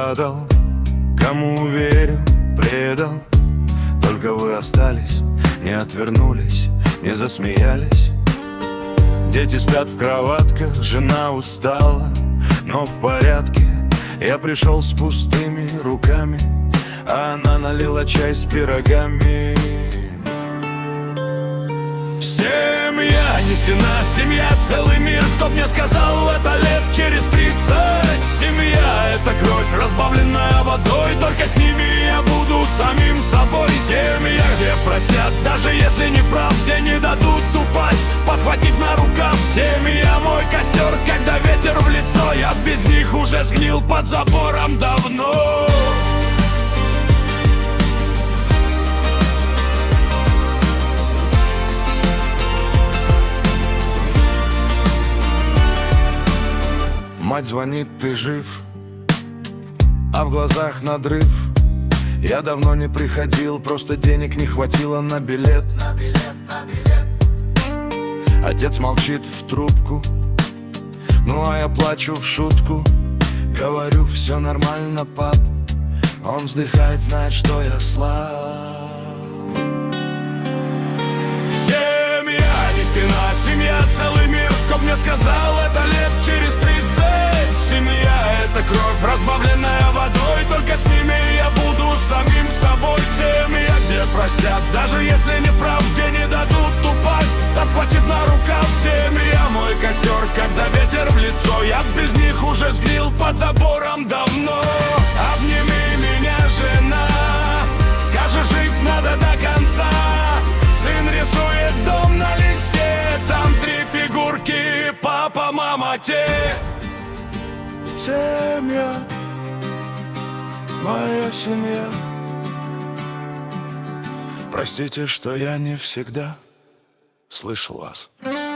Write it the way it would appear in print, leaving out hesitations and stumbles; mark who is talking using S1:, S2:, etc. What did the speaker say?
S1: продал, кому верил, предал. Только вы остались, не отвернулись, не засмеялись. Дети спят в кроватках, жена устала, но в порядке. Я пришел с пустыми руками, а она налила чай с пирогами. Семья, не стена, семья, целый мир. Кто мне сказал это лет через 30? Семья — это кровь, разбавленная водой. Только с ними я буду самим собой. Семья, где простят, даже если не прав, где не дадут упасть, подхватив на рукав. Семья — мой костер, когда ветер в лицо. Я без них уже сгнил под забором давно. Мать звонит, ты жив, а в глазах надрыв. Я давно не приходил, просто денег не хватило на билет. Отец молчит в трубку, ну а я плачу в шутку. Говорю, все нормально, пап. Он вздыхает, знает, что я слаб. Семья, не стена, семья, целый мир. Кто мне сказал это лет через 30? Семья — это кровь, разбавленная водой. Только с ними я буду самим собой. Семья, где простят, даже если не прав, где не дадут упасть, подхватив на рукав. Семья — мой костер, когда ветер в лицо. Я без них уже сгнил под забором давно. Обними меня, жена, скажи, жить надо до конца. Сын рисует дом на листе, там 3 фигурки: папа, мама, те. Семья, моя семья. Простите, что я не всегда слышал вас.